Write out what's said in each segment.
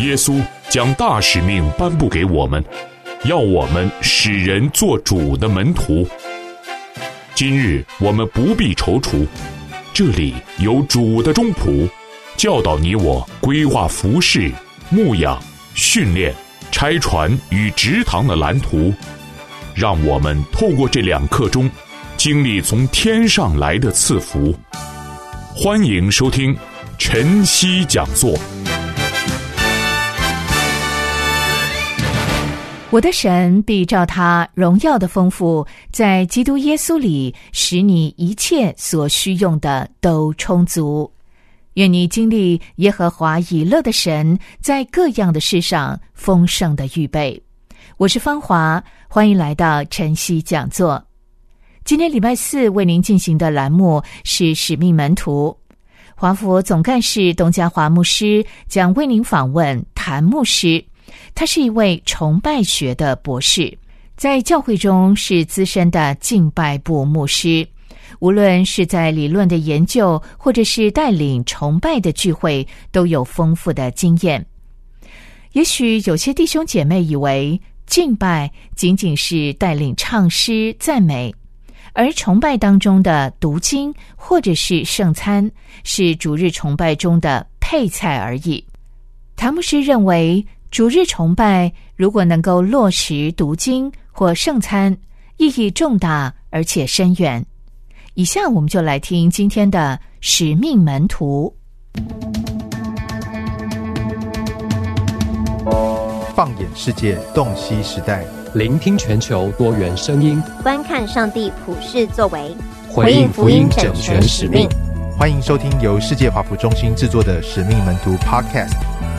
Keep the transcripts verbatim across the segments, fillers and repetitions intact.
耶稣将大使命颁布给我们，要我们使人做主的门徒。今日我们不必踌躇，这里有主的中仆，教导你我规划服事、牧养、训练、拆船与植堂的蓝图，让我们透过这两刻钟，经历从天上来的赐福。欢迎收听晨曦讲座。 我的神必照他荣耀的丰富，在基督耶稣里，使你一切所需用的都充足。愿你经历耶和华以勒的神在各样的事上丰盛的预备。我是芳华，欢迎来到晨曦讲座。今天礼拜四为您进行的栏目是使命门徒。华府总干事董家华牧师将为您访问谭牧师，他是一位崇拜学的博士，在教会中是资深的敬拜部牧师，无论是在理论的研究或者是带领崇拜的聚会，都有丰富的经验。也许有些弟兄姐妹以为敬拜仅仅是带领唱诗赞美，而崇拜当中的读经或者是圣餐是主日崇拜中的配菜而已。谭牧师认为，主日崇拜如果能够落实读经或圣餐，意义重大而且深远。以下我们就来听今天的使命门徒。 放眼世界，洞悉时代， 聆听全球多元声音， 观看上帝普世作为， 回应福音整全使命。 欢迎收听由世界华福中心制作的使命门徒 Podcast。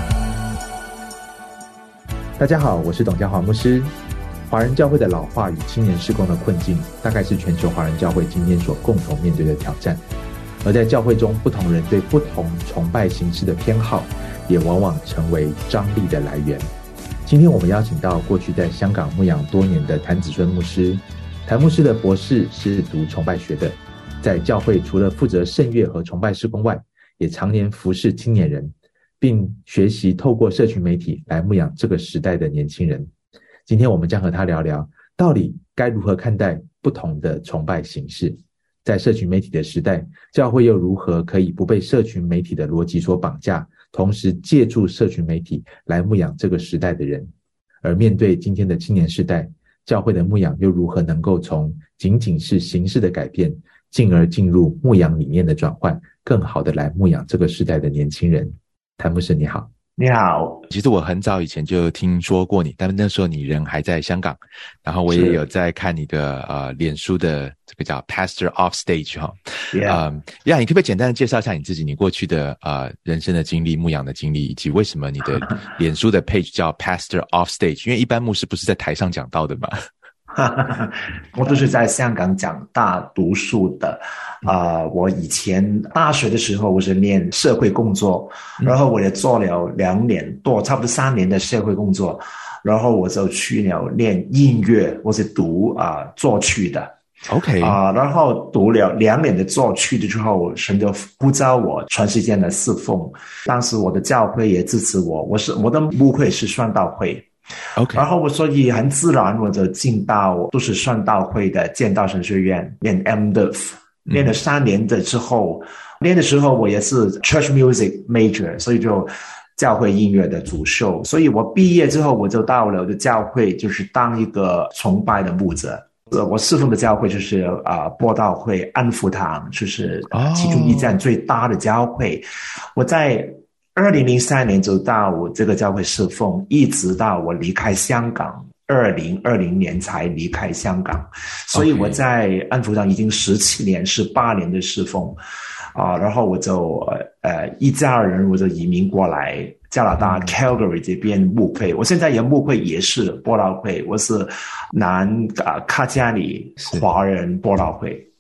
大家好，我是董家华牧师。华人教会的老化与青年事工的困境，大概是全球华人教会今天所共同面对的挑战。而在教会中，不同人对不同崇拜形式的偏好，也往往成为张力的来源。今天我们邀请到过去在香港牧养多年的谭子顺牧师。谭牧师的博士是读崇拜学的，在教会除了负责圣乐和崇拜事工外，也常年服侍青年人，并学习透过社群媒体来牧养这个时代的年轻人。今天我们将和他聊聊，到底该如何看待不同的崇拜形式，在社群媒体的时代，教会又如何可以不被社群媒体的逻辑所绑架，同时借助社群媒体来牧养这个时代的人。而面对今天的青年世代，教会的牧养又如何能够从仅仅是形式的改变，进而进入牧养理念的转换，更好的来牧养这个时代的年轻人。谭牧师你好。 你好， 其实我很早以前就听说过你，但是那时候你人还在香港，然后我也有在看你的呃脸书的这个叫 Pastor Off Stage 哈， 呀、 嗯，呀，你可不可以简单的介绍一下你自己，你过去的呃人生的经历、牧养的经历，以及为什么你的脸书的 page 叫 Pastor Off Stage？ 因为一般牧师不是在台上讲道的嘛。 我都是在香港长大读书的，啊、呃，我以前大学的时候我是念社会工作，然后我也做了两年多，差不多三年的社会工作，然后我就去了念音乐，我是读啊、呃、作曲的。 OK 啊、呃，然后读了两年的作曲的之后，神就呼召我全时间的侍奉。当时我的教会也支持我，我是我的牧会是宣道会。 OK， 然后我所以很自然我就进到都是宣道会的建道神学院念 M D F， 念了三年的之后，念的时候我也是 Church Music Major， 所以就教会音乐的主修。所以我毕业之后我就到了我的教会，就是当一个崇拜的牧者。我侍奉的教会就是啊、呃、播道会安福堂，就是其中一站最大的教会。Oh. 我在二零零三年就到我这个教会侍奉，一直到我离开香港，二零二零年才离开香港，所以我在安福堂已经十七年、十八年的侍奉啊、呃，然后我就呃一家人我就移民过来加拿大 Calgary 这边牧会，我现在也牧会也是播道会，我是南啊卡加里华人播道会。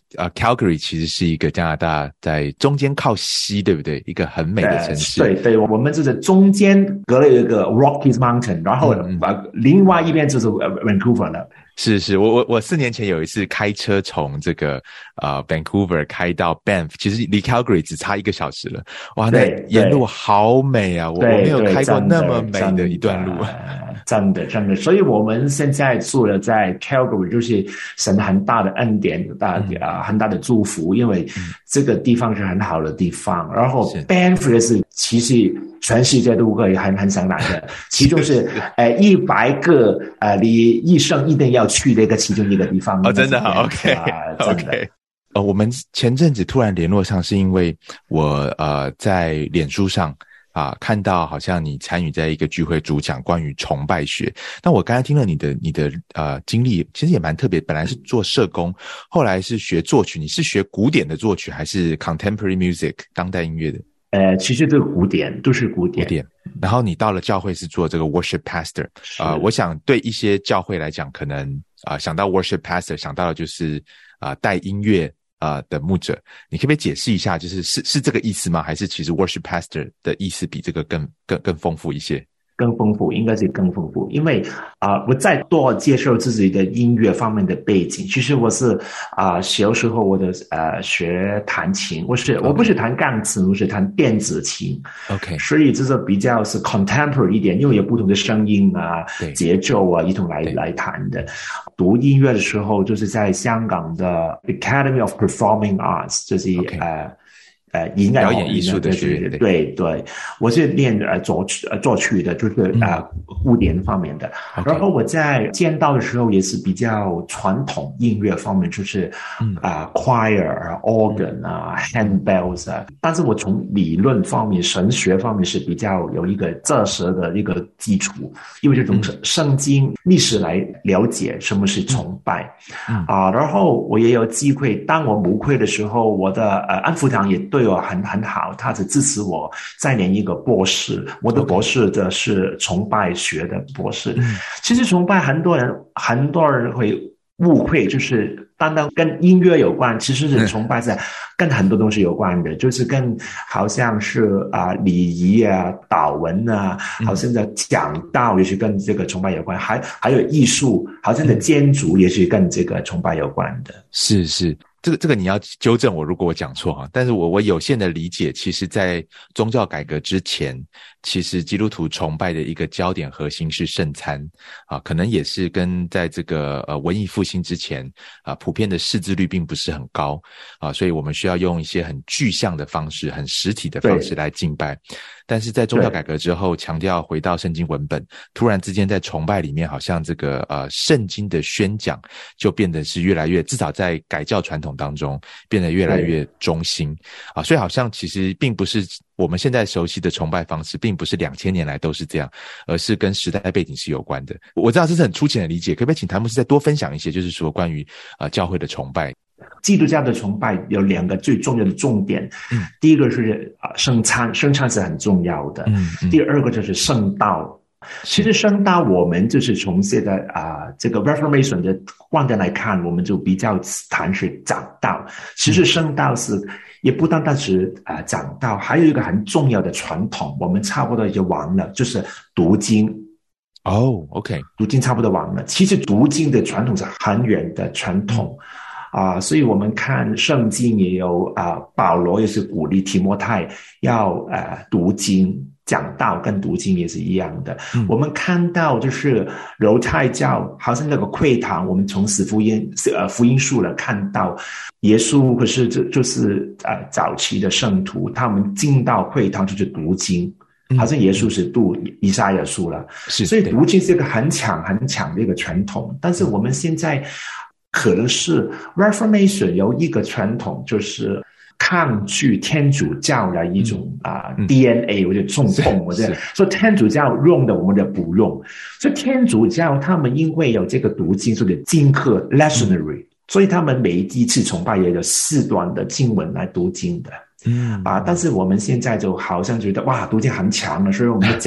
呃 Calgary 其实是一个加拿大在中间靠西，对不对？一个很美的城市。 对对，我们就是中间隔了一个 Rockies Mountain， 然后、嗯呃、另外一边就是 Vancouver 了。 是是，我我我四年前有一次开车从这个呃 Vancouver 开到 Banff， 其实离 Calgary 只差一个小时了。哇，那沿路好美啊！我我没有开过那么美的一段路。 真的真的，所以我们现在住了在 Calgary， 就是神很大的恩典，大啊、呃、很大的祝福，因为这个地方是很好的地方。然后 Banff 是其实全世界都可以很很想来的，其中是呃一百个呃你一生一定要去的一个其中一个地方。 哦，真的好 ，OK， 呃、 OK。呃，我们前阵子突然联络上，是因为我呃在脸书上。啊，看到好像你参与在一个聚会主讲关于崇拜学，那我刚才听了你的你的呃经历，其实也蛮特别。本来是做社工，后来是学作曲，你是学古典的作曲还是 contemporary music 当代音乐的？ 呃，其实这个古典都是古典。 古典。然后你到了教会是做这个 worship pastor， 啊、呃，我想对一些教会来讲，可能啊、呃、想到 worship pastor 想到的就是啊、呃、带音乐。啊、呃、的牧者，你可不可以解释一下，就是是是这个意思吗？还是其实 worship pastor 的意思比这个更更更丰富一些？ 更丰富，应该是更丰富，因为啊、呃，我再多介绍自己的音乐方面的背景。其实我是啊、呃，小时候我的呃学弹琴，我是、okay. 我不是弹钢琴，我是弹电子琴。 OK， 所以这是比较是 contemporary 一点，因为有不同的声音啊、节奏啊，一同来来弹的。读音乐的时候，就是在香港的 Academy of Performing Arts， 就是、okay. 呃。呃，音乐表演艺术的学院， 对对，我是练呃作曲呃作曲的，就是呃古典方面的。 嗯、 然后我在剑道的时候也是比较传统音乐方面，就是啊、呃、choir、organ 啊、handbells 啊。但是我从理论方面、神学方面是比较有一个扎实的一个基础，因为这种圣经历史来了解什么是崇拜啊、 嗯呃。然后我也有机会，当我牧会的时候，我的呃安福堂也对。对我很很好，他是支持我再念一个博士。我的博士的是崇拜学的博士。Okay. 其实崇拜很多人很多人会误会，就是单单跟音乐有关，其实是崇拜是跟很多东西有关的，就是跟好像是啊礼仪啊、祷文啊，好像的讲道也是跟这个崇拜有关，还还有艺术，好像的建筑也是跟这个崇拜有关的。 是是。这个这个你要纠正我，如果我讲错哈。但是我我有限的理解，其实在宗教改革之前，其实基督徒崇拜的一个焦点核心是圣餐啊，可能也是跟在这个呃文艺复兴之前啊，普遍的识字率并不是很高啊，所以我们需要用一些很具象的方式、很实体的方式来敬拜。但是在宗教改革之后，强调回到圣经文本，突然之间在崇拜里面，好像这个呃圣经的宣讲就变得是越来越，至少在改教传统当中变得越来越中心啊，所以好像其实并不是我们现在熟悉的崇拜方式，并不是两千年来都是这样，而是跟时代背景是有关的。我知道这是很粗浅的理解，可不可以请谭牧师再多分享一些，就是说关于呃教会的崇拜？ 基督教的崇拜有两个最重要的重点，嗯，第一个是啊圣餐，圣餐是很重要的，嗯，嗯第二个就是圣道。其实圣道我们就是从现在啊、呃、这个 Reformation 的观点来看，我们就比较谈是讲道。其实圣道是也不单单是啊、呃、讲道，还有一个很重要的传统，我们差不多就完了，就是读经。 哦、oh, ，OK， 读经差不多完了。其实读经的传统是很远的传统。啊、呃，所以我们看圣经也有啊、呃，保罗也是鼓励提摩太要呃读经，讲道跟读经也是一样的。嗯、我们看到就是犹太教，好像那个会堂，我们从使福音呃福音书了看到，耶稣可是就就是呃早期的圣徒，他们进到会堂就是读经。好像耶稣是读以赛亚书了， 是， 所以读经是一个很强很强的一个传统。但是我们现在可能是 Reformation 有一个传统，就是抗拒天主教的一种啊、嗯呃、D N A 或者中共，或者说天主教用的我们的不用。所以天主教他们因为有这个读经，所以经课 lectionary，、嗯、所以他们每一次崇拜也有四段的经文来读经的。嗯啊，但是我们现在就好像觉得哇，读经很强了，所以我们就讲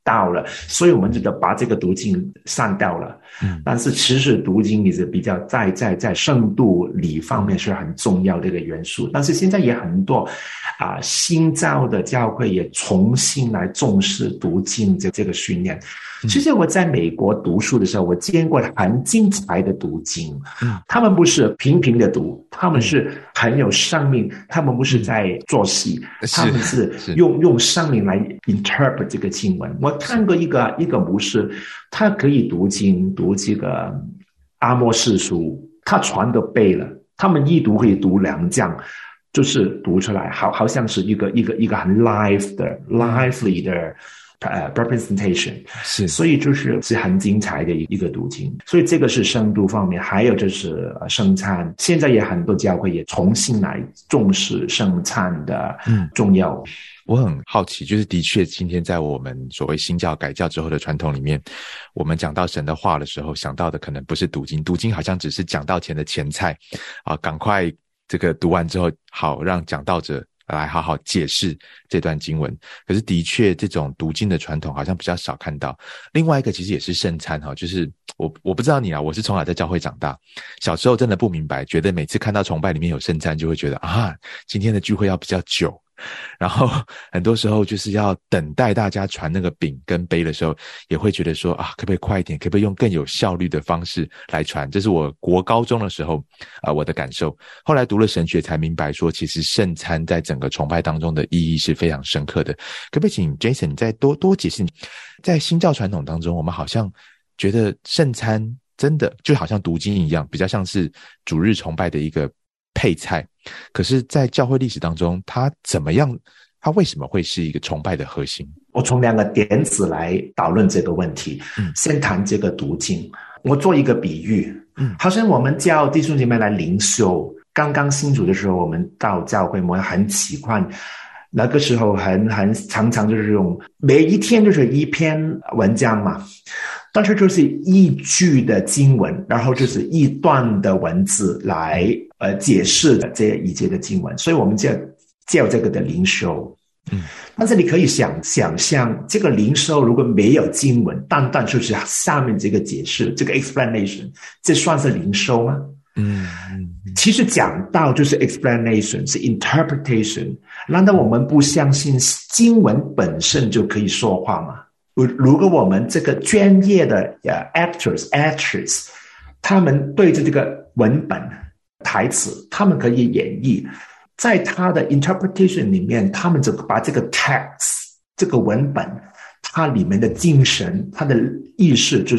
到了，所以我们就把这个读经删掉了。嗯，但是其实读经也是比较在在在深度理方面是很重要的一个元素。但是现在也很多啊、呃、新造的教会也重新来重视读经这这个训练。其实我在美国读书的时候，我见过很精彩的读经，嗯，他们不是平平的读，他们是很有生命，他们不是在做戏，他们是用用生命来 interpret 这个经文。我看过一个一个牧师，他可以读经，读这个阿摩司书，他全都背了，他们一读可以读两讲，就是读出来，好好像是一个一个一个很 live 的 lively 的。呃、uh, ，representation 是，所以就是是很精彩的一个读经，所以这个是深度方面，还有就是圣餐，现在也很多教会也重新来重视圣餐的重要。嗯， 我很好奇，就是的确今天在我们所谓新教改教之后的传统里面，我们讲到神的话的时候，想到的可能不是读经，读经好像只是讲道前的前菜啊，赶快这个读完之后，好让讲道者来好好解释这段经文。可是的确这种读经的传统好像比较少看到。另外一个其实也是圣餐哈，就是我我不知道你啊，我是从小在教会长大，小时候真的不明白，觉得每次看到崇拜里面有圣餐就会觉得啊，今天的聚会要比较久，然后很多时候就是要等待大家传那个饼跟杯的时候，也会觉得说啊，可不可以快一点，可不可以用更有效率的方式来传。这是我国高中的时候啊、呃、我的感受。后来读了神学才明白说，其实圣餐在整个崇拜当中的意义是非常深刻的。可不可以请 Jason 你再多多解释，在新教传统当中，我们好像觉得圣餐真的就好像读经一样，比较像是主日崇拜的一个配菜，可是在教会历史当中，它怎么样，它为什么会是一个崇拜的核心？ 我从两个点子来讨论这个问题。嗯，先谈这个读经。我做一个比喻，嗯，好像我们叫弟兄姐妹来灵修，刚刚信主的时候，我们到教会，我们很习惯，那个时候很很常常就是用每一天就是一篇文章嘛，但是就是一句的经文，然后就是一段的文字来呃解释的这一节的经文，所以我们叫叫这个的灵修。嗯，但是你可以想想象，这个灵修如果没有经文，单单就是下面这个解释，这个 explanation， 这算是灵修吗？嗯，其实讲到就是 explanation， 是 interpretation。难道我们不相信经文本身就可以说话吗？如果我们这个专业的呃 actors actors， 他们对着这个文本台词，他们可以演绎，在他的 interpretation 里面，他们就把这个 text 这个文本，它里面的精神，它的意识就是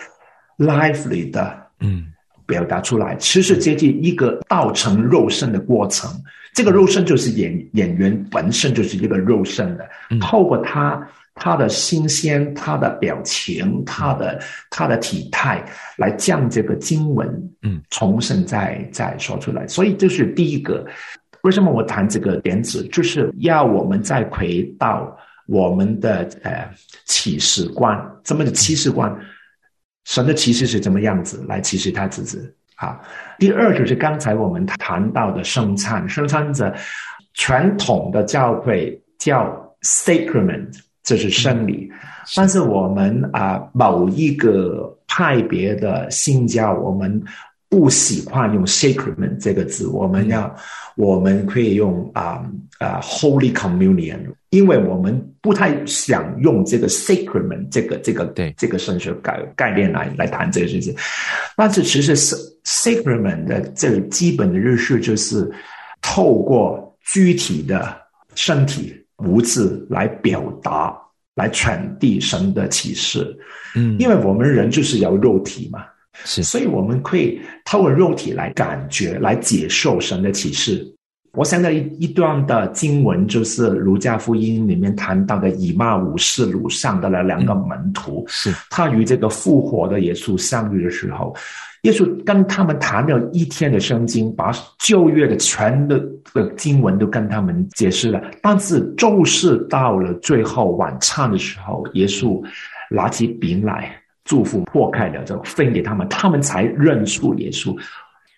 lively 的，嗯，表达出来。其实接近一个道成肉身的过程，这个肉身就是演演员本身就是一个肉身的，透过他。他的新鲜，他的表情，他的他的体态，来将这个经文，嗯，重新再再说出来。所以这是第一个。为什么我谈这个点子，就是要我们再回到我们的呃启示观，怎么的启示观？神的启示是怎么样子来启示他自己啊？第二就是刚才我们谈到的圣餐，圣餐的传统的教会叫 sacrament。这是生理，但是我们啊、呃、某一个派别的新教，我们不喜欢用 sacrament 这个字，我们要、嗯、我们可以用啊啊、呃呃、Holy Communion， 因为我们不太想用这个 sacrament 这个这个对这个神学概概念来来谈这个事情，但是其实 sacrament 的这个基本的认识就是透过具体的身体。无字来表达，来传递神的启示。嗯，因为我们人就是有肉体嘛，是，所以我们可以透过肉体来感觉，来接受神的启示。我想到一一段的经文，就是路加福音里面谈到的以马忤斯路上的那两个门徒，嗯、是他与这个复活的耶稣相遇的时候。耶稣跟他们谈了一天的圣经，把旧约的全的经文都跟他们解释了，但是就是到了最后晚餐的时候，耶稣拿起饼来祝福，破开了就分给他们，他们才认出耶稣。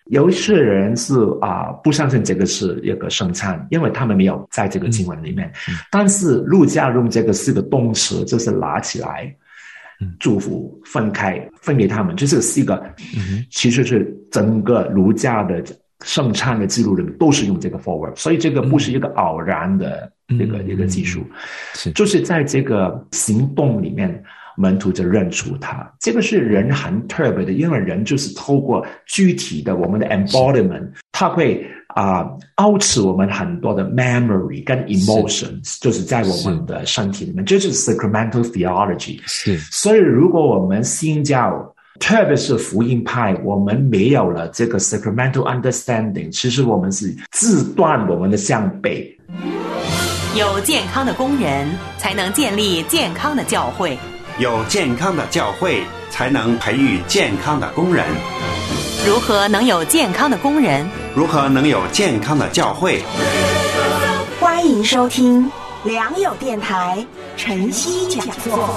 有一些人是啊、呃、不相信这个是一个圣餐，因为他们没有在这个经文里面。嗯嗯、但是路加用这个是个动词，就是拿起来。祝福分开分给他们，这是是一个、嗯、其实是整个儒家的圣餐的记录里面都是用这个 forward， 所以这个不是一个偶然的一个、嗯、一个技术，是就是在这个行动里面门徒就认出他，这个是人很特别的，因为人就是透过具体的我们的 embodiment， 他会啊、呃，凹持我们很多的 memory 跟 emotions， 就是在我们的身体里面，这就是 sacramental theology。是，所以如果我们新教，特别是福音派，我们没有了这个 sacramental understanding， 其实我们是自断我们的向背。 有健康的工人，才能建立健康的教会； 有健康的教会，才能培育健康的工人。 如何能有健康的工人？ 如何能有健康的教会？ 欢迎收听良友电台晨曦讲座。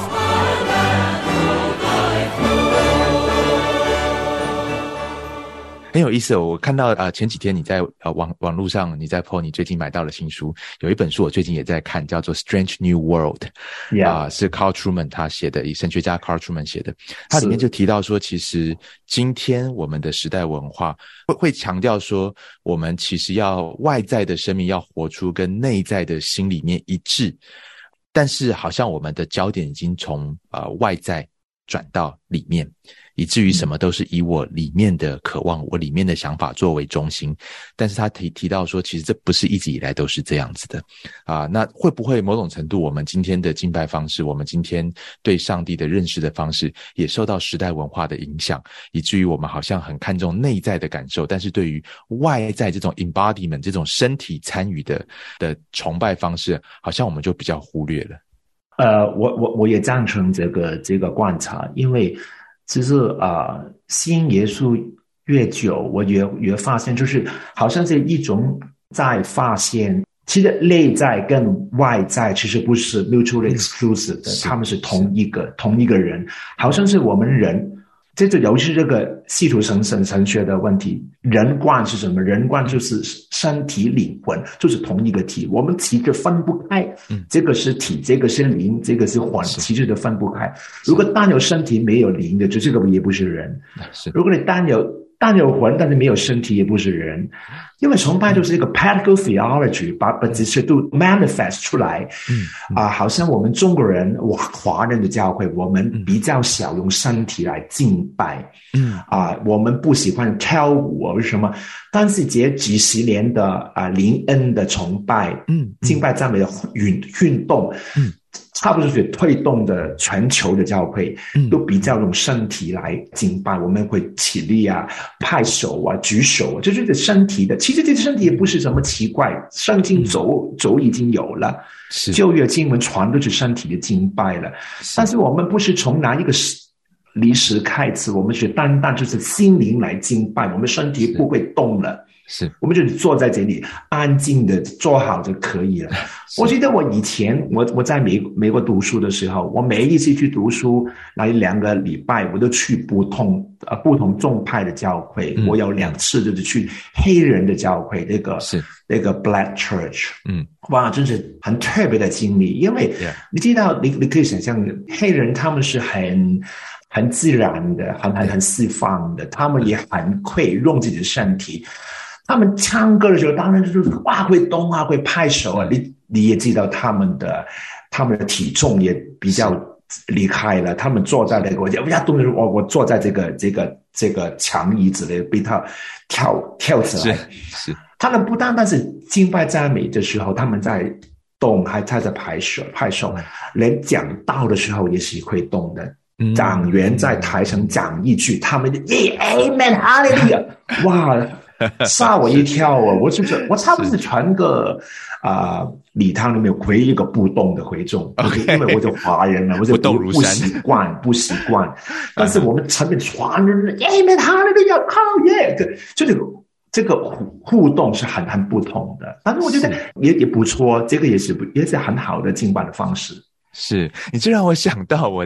很有意思哦，我看到呃前几天你在呃网网络上你在 po 你最近买到了新书，有一本书我最近也在看，叫做 Strange New World， 啊、呃、是 Carl Trueman 他写的，以神学家 Carl Trueman 写的，他里面就提到说，其实今天我们的时代文化会会强调说，我们其实要外在的生命要活出跟内在的心里面一致，但是好像我们的焦点已经从呃外在转到里面，以至于什么都是以我里面的渴望，我里面的想法作为中心。但是他提提到说，其实这不是一直以来都是这样子的啊。那会不会某种程度，我们今天的敬拜方式，我们今天对上帝的认识的方式，也受到时代文化的影响，以至于我们好像很看重内在的感受，但是对于外在这种 embodiment 这种身体参与的的崇拜方式，好像我们就比较忽略了。 呃，我我我也赞成这个这个观察，因为其实啊、呃，信耶稣越久，我越越发现，就是好像是一种在发现，其实内在跟外在其实不是 mutually exclusive 的，他们是同一个同一个人，好像是我们人。这就尤其是这个系统神神神学的问题，人观是什么？人观就是身体灵魂，就是同一个体，我们其实分不开。嗯，这个是体，这个是灵，这个是魂，其实都分不开。如果单有身体没有灵的，就这个也不是人。是，如果你单有单有魂，但是没有身体，也不是人。因为崇拜就是一个 practical theology， 把把这些都 manifest 出来。嗯啊、呃，好像我们中国人，华华人的教会，我们比较少用身体来敬拜。嗯啊、呃，我们不喜欢跳舞或什么，但是这几十年的啊、呃、灵恩的崇拜，嗯，敬拜赞美的运运动，嗯。差不多是推动的全球的教会，都比较用身体来敬拜。我们会起立啊、拍手啊、举手啊，这就是身体的。其实这身体也不是什么奇怪，圣经早早已经有了，旧约经文全都是身体的敬拜了。但是我们不是从哪一个历史开始，我们是单单就是心灵来敬拜，我们身体不会动了。是，我们就坐在这里安静的坐好就可以了。我记得我以前我我在美美国读书的时候，我每一次去读书来两个礼拜，我都去不同呃不同宗派的教会。嗯、我有两次就是去黑人的教会，那个是那个 Black Church。嗯，哇，真是很特别的经历，因为你知道，你你可以想象，黑人他们是很。很自然的，很很很释放的，他们也很会用自己的身体。他们唱歌的时候，当然就是哇会动啊，会拍手啊。你你也知道他们的他们的体重也比较厉害了。他们坐在那个，要不要动的时候，我我坐在这个这个这个长椅子里，被他跳跳起来。是，是他们不单单是敬拜赞美的时候，他们在动，还在在拍手拍手，连讲道的时候也是会动的。讲员在台上讲一句，他们就耶 Amen Hallelujah， 哇，吓我一跳啊！我是我差不多是全个啊、呃、礼堂里面唯一一个不动的会众， okay, 因为我就华人了，我就 不, 不习惯，不习惯。但是我们前面全人 Amen Hallelujah， 哦耶，就这个这个互动是很很不同的。但是我觉得也也不错，这个也是也是很好的敬拜的方式。 是，你这让我想到我。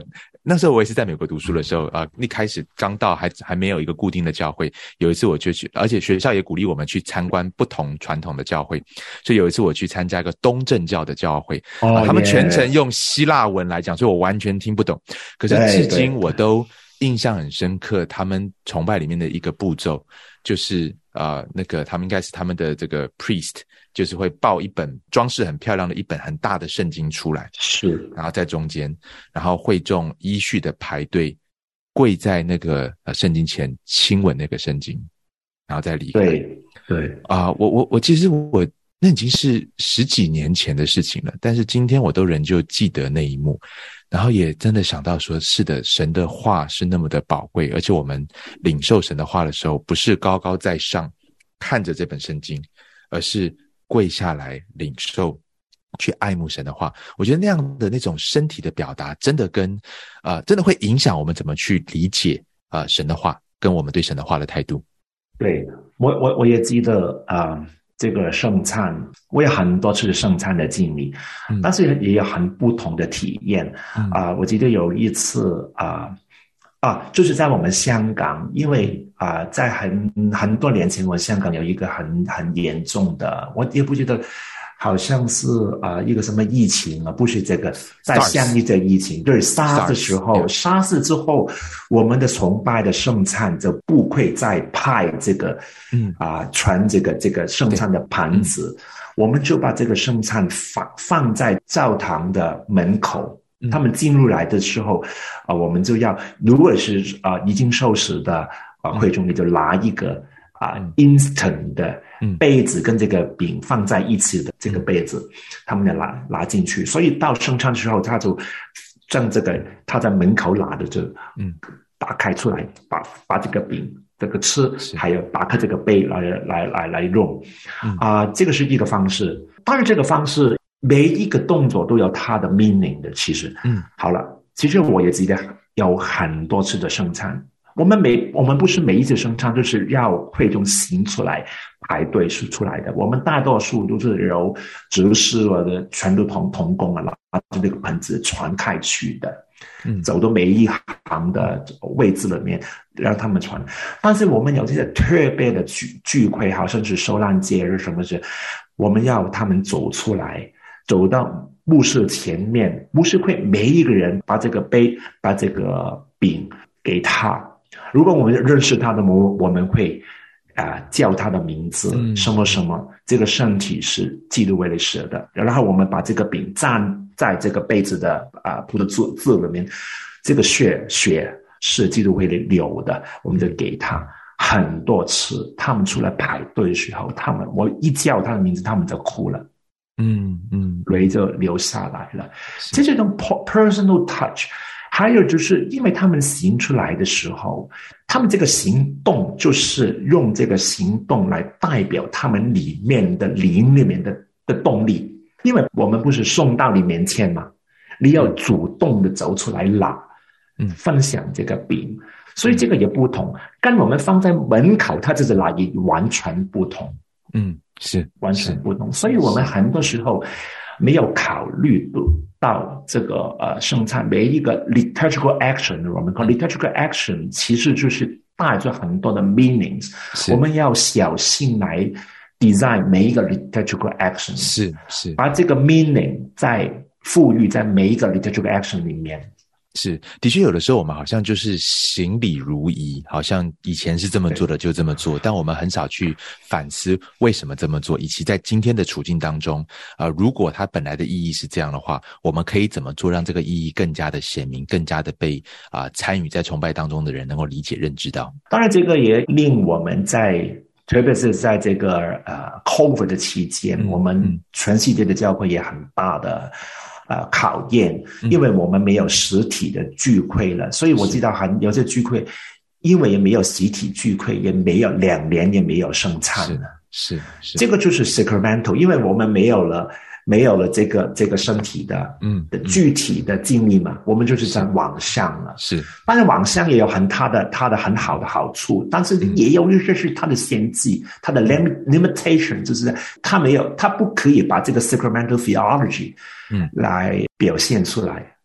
那时候我也是在美国读书的时候啊、呃，一开始刚到还还没有一个固定的教会。有一次我就去，而且学校也鼓励我们去参观不同传统的教会，所以有一次我去参加一个东正教的教会，哦呃、他们全程用希腊文来讲，所以我完全听不懂。可是至今我都印象很深刻，他们崇拜里面的一个步骤就是呃，那个他们应该是他们的这个 priest， 就是会抱一本装饰很漂亮的一本很大的圣经出来， 是，然后在中间，然后会众依序的排队跪在那个呃圣经前亲吻那个圣经，然后再离开。 对对啊、呃，我我我其实我那已经是十几年前的事情了，但是今天我都仍旧记得那一幕。然后也真的想到说，是的，神的话是那么的宝贵，而且我们领受神的话的时候，不是高高在上看着这本圣经，而是跪下来领受，去爱慕神的话。我觉得那样的那种身体的表达，真的跟呃，真的会影响我们怎么去理解啊、呃、神的话，跟我们对神的话的态度。 对，我我我也记得啊。呃这个圣餐，我有很多次圣餐的经历，嗯、但是也有很不同的体验。啊、嗯呃，我记得有一次啊啊、呃，就是在我们香港，因为啊、呃，在很很多年前，我香港有一个很很严重的，我也不记得。好像是啊、呃、一个什么疫情啊，不是这个，在香港这疫情，对 SARS 的时候 ，SARS 之后，我们的崇拜的圣餐就不会再派这个，嗯啊、呃、传这个这个圣餐的盘子，我们就把这个圣餐放放在教堂的门口，嗯、他们进入来的时候，啊、呃、我们就要，如果是啊、呃、已经受洗的啊、呃、会众，你就拿一个。啊、uh, ，instant 的杯子跟这个饼放在一起的这个杯子，嗯、他们要拿拿进去。所以到圣餐的时候，他就将这个他在门口拿的就嗯打开出来，把把这个饼这个吃，还有打开这个杯来来来来用。啊、呃，这个是一个方式。当然，这个方式每一个动作都有它的 meaning 的。其实，嗯，好了，其实我也记得有很多次的圣餐。我们每我们不是每一次圣餐就是要会众行出来排队是出来的，我们大多数都是由执事或者全都同同工啊，拿着那个盆子传开去的，嗯，走到每一行的位置里面让他们传。但是我们有这些特别的聚聚会，好像是受难节日什么事，我们要他们走出来，走到牧师前面，牧师会每一个人把这个杯把这个饼给他。如果我们认识他的，我我们会啊、呃、叫他的名字，嗯、什么什么，这个身体是基督为了舍的，然后我们把这个饼蘸在这个杯子的啊葡萄字字里面，这个血血是基督为了流的，我们就给他很多次。他们出来排队的时候，他们我一叫他的名字，他们就哭了，嗯嗯，泪就流下来了。这是一种 personal touch。还有就是因为他们行出来的时候，他们这个行动就是用这个行动来代表他们里面的灵里面的的动力。因为我们不是送到你面前嘛，你要主动的走出来拿，嗯，分享这个饼，所以这个也不同，跟我们放在门口他这个拿也完全不同，嗯，是完全不同。所以我们很多时候没有考虑到这个呃圣餐每一个 liturgical action， 我们说 liturgical action 其实就是带着很多的 meanings， 我们要小心来 design 每一个 liturgical action， 是是把这个 meaning 再赋予在每一个 liturgical action 里面。 是，的确有的时候我们好像就是行礼如仪，好像以前是这么做的就这么做，但我们很少去反思为什么这么做，以及在今天的处境当中，呃，如果它本来的意义是这样的话，我们可以怎么做让这个意义更加的显明，更加的被啊、呃、参与在崇拜当中的人能够理解认知到。 当然这个也令我们在特别是在这个呃 COVID 的期间、嗯、我们全世界的教会也很大的呃，考验，因为我们没有实体的聚会了，嗯、所以我知道很有些聚会，因为也没有实体聚会，也没有两年也没有圣餐了，是 是, 是，这个就是 sacramental， 因为我们没有了没有了这个这个身体的嗯的具体的经历嘛，嗯、我们就是在网上了，是，当然网上也有很它的它的很好的好处，但是也有一些是它的限制，它的 lim limitation， 就是它没有，它不可以把这个 sacramental theology 嗯来表现出来。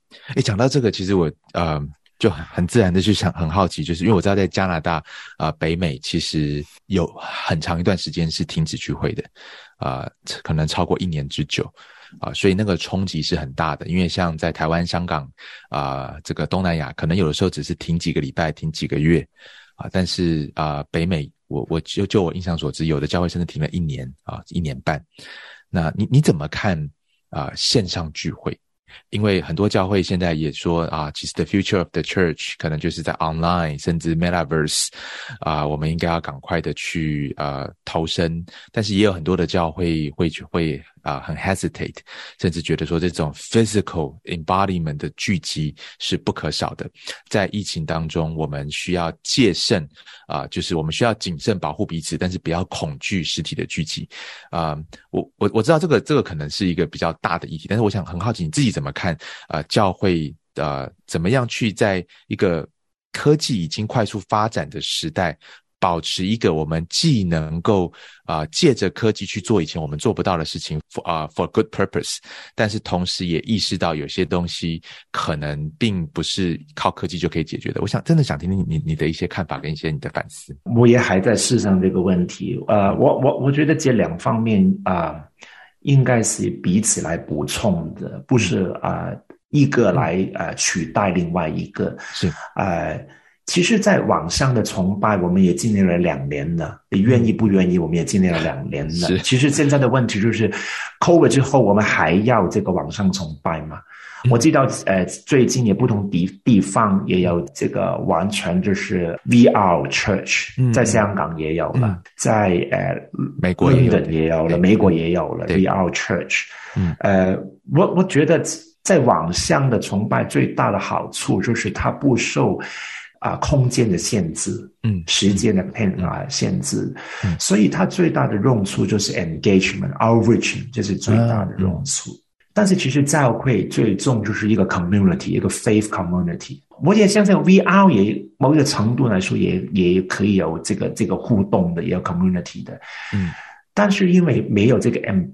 诶，讲到这个，其实我呃就很很自然的去想，很好奇，就是因为我知道在加拿大啊、呃、北美其实有很长一段时间是停止聚会的，啊、呃、可能超过一年之久。啊、呃，所以那个冲击是很大的，因为像在台湾、香港啊、呃，这个东南亚，可能有的时候只是停几个礼拜、停几个月啊、呃，但是啊、呃，北美，我我就就我印象所知，有的教会甚至停了一年啊、呃，一年半。那你你怎么看啊、呃、线上聚会？因为很多教会现在也说啊，其实 the future of the church 可能就是在 online 甚至 metaverse 啊，我们应该要赶快的去呃投身，但是也有很多的教会会会啊很 hesitate， 甚至觉得说这种 physical embodiment 的聚集是不可少的。在疫情当中，我们需要戒慎啊，就是我们需要谨慎保护彼此，但是不要恐惧实体的聚集啊。我我我知道这个这个可能是一个比较大的议题，但是我想很好奇你自己怎么看呃教会呃怎么样去在一个科技已经快速发展的时代，保持一个我们既能够啊、呃、借着科技去做以前我们做不到的事情 for 啊、uh, for good purpose， 但是同时也意识到有些东西可能并不是靠科技就可以解决的。我想真的想听听你你的一些看法跟一些你的反思。 我也还在试上这个问题，呃，我我我觉得这两方面啊、呃，应该是彼此来补充的，不是啊、呃、一个来呃取代另外一个。 是呃。其实在网上的崇拜我们也经历了两年了，你愿意不愿意我们也经历了两年了。其实现在的问题就是 COVID 之后我们还要这个网上崇拜吗？我知道呃，最近也不同地地方也有这个完全就是 V R Church，、嗯、在香港也有了，嗯、在呃美国也有了， 也有了，美国也有了 V R Church。嗯，呃，我我觉得在网上的崇拜最大的好处就是它不受啊、呃，空间的限制，嗯，时间的偏啊、呃、限制，嗯，所以它最大的用处就是 engagement outreach， 这是最大的用处。嗯、但是其实教会最重就是一个 community， 一个 faith community。我也相信 V R 也某一个程度来说也也可以有这个这个互动的，也有 community 的，嗯，但是因为没有这个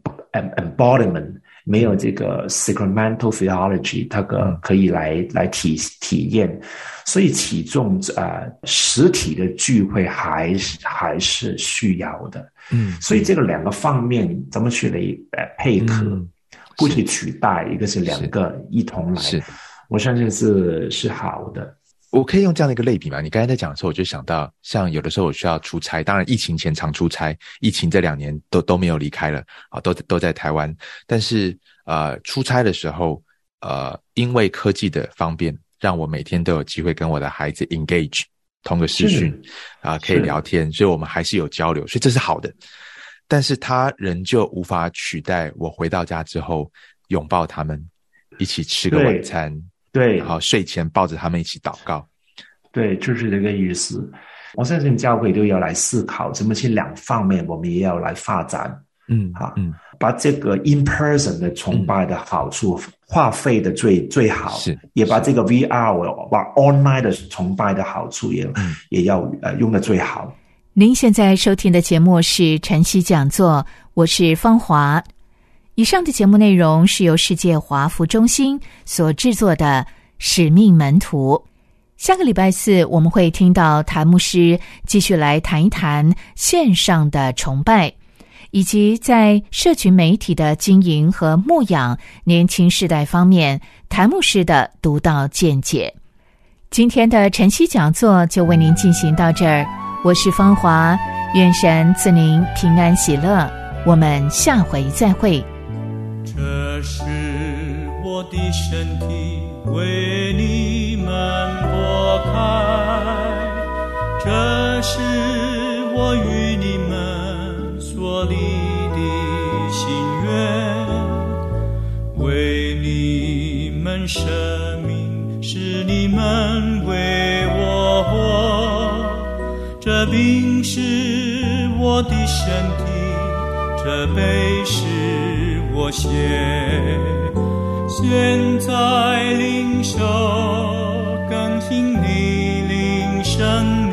embodiment。没有这个 sacramental theology， 它个可以来、嗯、来体体验，所以其中呃实体的聚会还是还是需要的，嗯，所以这个两个方面怎么去来呃配合，嗯、不去取代，一个是两个一同来，是我相信是是好的。 我可以用这样的一个类比吗？你刚才在讲的时候，我就想到，像有的时候我需要出差，当然疫情前常出差，疫情这两年都都没有离开了，啊，都都在台湾。但是呃，出差的时候，呃，因为科技的方便，让我每天都有机会跟我的孩子 engage， 通个视讯啊、呃，可以聊天，所以我们还是有交流，所以这是好的。但是它仍旧无法取代我回到家之后拥抱他们，一起吃个晚餐。 对， 然后睡前抱着他们一起祷告。 对，就是这个意思。我相信教会都要来思考，怎么去两方面，我们也要来发展。嗯，好，嗯，把这个 in person 的崇拜的好处花费的最最好，是，也把这个 V R 把 online 的崇拜的好处也、嗯、也要呃用的最好。 您现在收听的节目是晨曦讲座，我是芳华。以上的节目内容是由世界华福中心所制作的使命门徒。下个礼拜四我们会听到谭牧师继续来谈一谈线上的崇拜，以及在社群媒体的经营和牧养年轻世代方面谭牧师的独到见解。今天的晨曦讲座就为您进行到这儿，我是芳华，愿神赐您平安喜乐，我们下回再会。 这是我的身体为你们擘开，这是我与你们所立的心愿，为你们生命，使你们为我活。这饼是我的身体，这杯是我献，现在领受更新你灵生